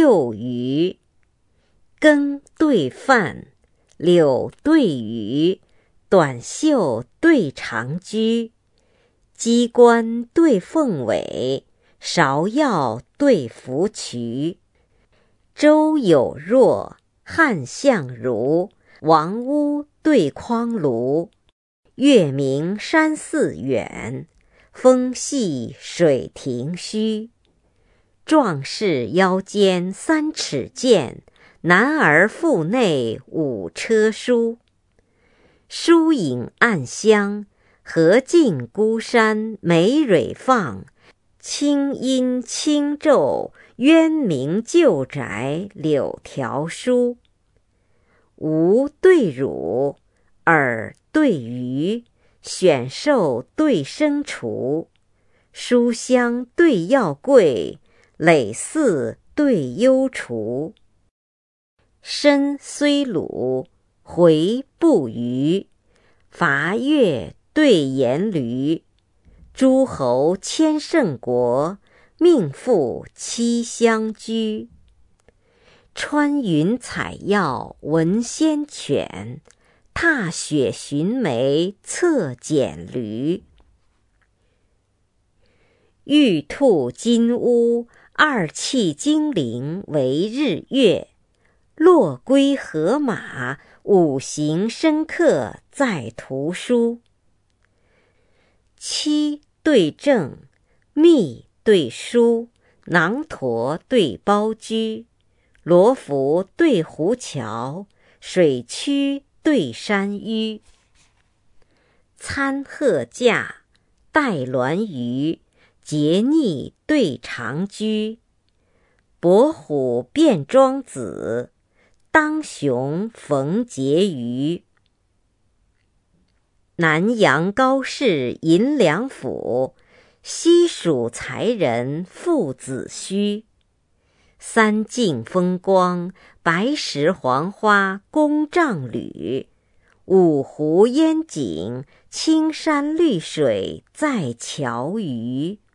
幼鱼。羹对饭，柳对雨，短袖对长裾，鸡冠对凤尾，芍药对芙蕖。周有若，汉相如，王屋对匡庐。月明山寺远，风细水庭虚。壮士腰间3尺剑，男儿腹内5车书。疏影暗香，荷尽孤山梅蕊放。清阴轻骤，渊明旧宅柳条疏。吴对汝，饵对鱼，选兽对牲畜。书香对药贵，累寺对幽厨。申虽鲁，回不虞，伐越对颜驴。诸侯千乘国，命妇妻相居。穿云采药闻仙犬，踏雪寻梅策蹇驴。玉兔金乌，2气精灵为日月。落龟河马，5行深刻在图书。七对正，密对疏，囊驼对包居。罗浮对湖桥，水曲对山淤。参鹤驾，带鸾鱼，桀逆对长居。伯虎辩庄子，当雄逢婕妤。南阳高士银两府，西蜀才人父子虚。三径风光，白石黄花宫帐履。五湖烟景，青山绿水在桥余。